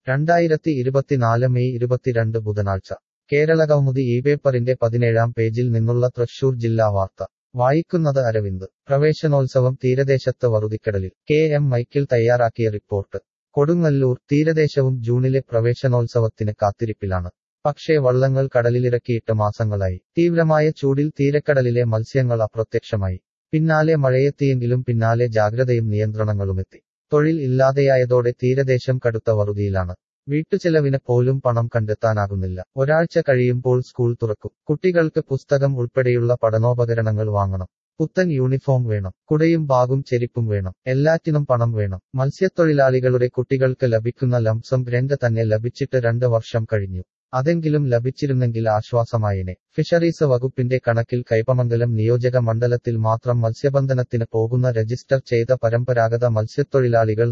2024 May 22 ബുധനാഴ്ച കേരളകൗമുദി ഇപേപ്പറിന്റെ 17-ാം പേജിൽ നിന്നുള്ള തൃശൂർ ജില്ലാ വാർത്ത വായിക്കുന്നത് അരവിന്ദ്. പ്രവേശനോത്സവം തീരദേശത്ത് വറുതിക്കടലിൽ. കെ എം മൈക്കിൾ തയ്യാറാക്കിയ റിപ്പോർട്ട്. കൊടുങ്ങല്ലൂർ. തീരദേശവും ജൂണിലെ പ്രവേശനോത്സവത്തിന് കാത്തിരിപ്പിലാണ്. പക്ഷേ വള്ളങ്ങൾ കടലിലിറക്കിയിട്ട് മാസങ്ങളായി. തീവ്രമായ ചൂടിൽ തീരക്കടലിലെ മത്സ്യങ്ങൾ അപ്രത്യക്ഷമായി. പിന്നാലെ മഴയെത്തിയെങ്കിലും പിന്നാലെ ജാഗ്രതയും നിയന്ത്രണങ്ങളുമെത്തി. തൊഴിൽ ഇല്ലാതെയായതോടെ തീരദേശം കടുത്ത വറുതിയിലാണ്. വീട്ടുചെലവിന് പോലും പണം കണ്ടെത്താനാകുന്നില്ല. ഒരാഴ്ച കഴിയുമ്പോൾ സ്കൂൾ തുറക്കും. കുട്ടികൾക്ക് പുസ്തകം ഉൾപ്പെടെയുള്ള പഠനോപകരണങ്ങൾ വാങ്ങണം. പുത്തൻ യൂണിഫോം വേണം. കുടയും ബാഗും ചെരിപ്പും വേണം. എല്ലാറ്റിനും പണം വേണം. മത്സ്യത്തൊഴിലാളികളുടെ കുട്ടികൾക്ക് ലഭിക്കുന്ന ലംസം ഗ്രന്റ് തന്നെ ലഭിച്ചിട്ട് 2 വർഷം കഴിഞ്ഞു. അതെങ്കിലും ലഭിച്ചിരുന്നെങ്കിൽ ആശ്വാസമായേനെ. ഫിഷറീസ് വകുപ്പിന്റെ കണക്കിൽ കൈപ്പമംഗലം നിയോജക മണ്ഡലത്തിൽ മാത്രം മത്സ്യബന്ധനത്തിന് പോകുന്ന രജിസ്റ്റർ ചെയ്ത പരമ്പരാഗത മത്സ്യത്തൊഴിലാളികൾ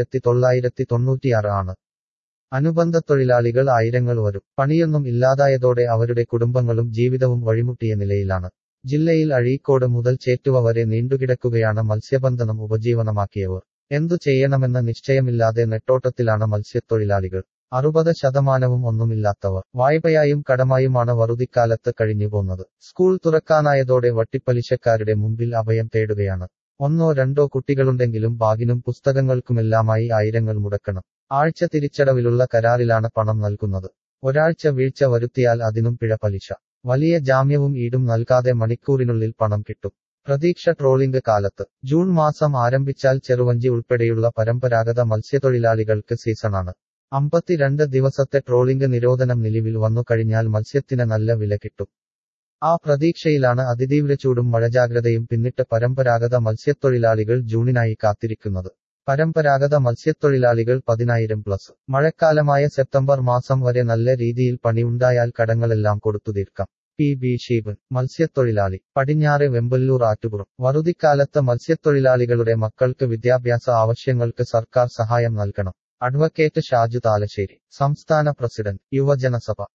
4996 ആണ്. അനുബന്ധ തൊഴിലാളികൾ ആയിരങ്ങൾ വരും. പണിയൊന്നും ഇല്ലാതായതോടെ അവരുടെ കുടുംബങ്ങളും ജീവിതവും വഴിമുട്ടിയ നിലയിലാണ്. ജില്ലയിൽ അഴീക്കോട് മുതൽ ചേറ്റുവ വരെ നീണ്ടുകിടക്കുകയാണ് മത്സ്യബന്ധനം ഉപജീവനമാക്കിയവർ. എന്തു ചെയ്യണമെന്ന് നിശ്ചയമില്ലാതെ നെട്ടോട്ടത്തിലാണ് മത്സ്യത്തൊഴിലാളികൾ. 60% ഒന്നുമില്ലാത്തവർ. വായ്പയായും കടമായുമാണ് വറുതിക്കാലത്ത് കഴിഞ്ഞുപോന്നത്. സ്കൂൾ തുറക്കാനായതോടെ വട്ടിപ്പലിശക്കാരുടെ മുമ്പിൽ അഭയം തേടുകയാണ്. 1-2 കുട്ടികളുണ്ടെങ്കിലും ബാഗിനും പുസ്തകങ്ങൾക്കുമെല്ലാമായി ആയിരങ്ങൾ മുടക്കണം. ആഴ്ച തിരിച്ചടവിലുള്ള കരാറിലാണ് പണം നൽകുന്നത്. ഒരാഴ്ച വീഴ്ച വരുത്തിയാൽ അതിനും പിഴ പലിശ. വലിയ ജാമ്യവും ഈടും നൽകാതെ മണിക്കൂറിനുള്ളിൽ പണം കിട്ടും. പ്രതീക്ഷ ട്രോളിംഗ് കാലത്ത്. ജൂൺ മാസം ആരംഭിച്ചാൽ ചെറുവഞ്ചി ഉൾപ്പെടെയുള്ള പരമ്പരാഗത മത്സ്യത്തൊഴിലാളികൾക്ക് സീസണാണ്. 52 ദിവസത്തെ ട്രോളിംഗ് നിരോധനം നിലവിൽ വന്നു കഴിഞ്ഞാൽ മത്സ്യത്തിന് നല്ല വില കിട്ടും. ആ പ്രതീക്ഷയിലാണ് അതിതീവ്ര ചൂടും മഴജാഗ്രതയും പിന്നിട്ട് പരമ്പരാഗത മത്സ്യത്തൊഴിലാളികൾ ജൂണിനായി കാത്തിരിക്കുന്നത്. പരമ്പരാഗത മത്സ്യത്തൊഴിലാളികൾ 10,000+. മഴക്കാലമായ സെപ്റ്റംബർ മാസം വരെ നല്ല രീതിയിൽ പണിയുണ്ടായാൽ കടങ്ങളെല്ലാം കൊടുത്തു തീർക്കാം. പി ഷീബൻ. മത്സ്യത്തൊഴിലാളി. പടിഞ്ഞാറെ വെമ്പല്ലൂർ ആറ്റുപുറം. വറുതിക്കാലത്ത് മത്സ്യത്തൊഴിലാളികളുടെ മക്കൾക്ക് വിദ്യാഭ്യാസ ആവശ്യങ്ങൾക്ക് സർക്കാർ സഹായം നൽകണം. അഡ്വക്കേറ്റ് ഷാജു താലശ്ശേരി. സംസ്ഥാന പ്രസിഡന്റ്. യുവജനസഭ.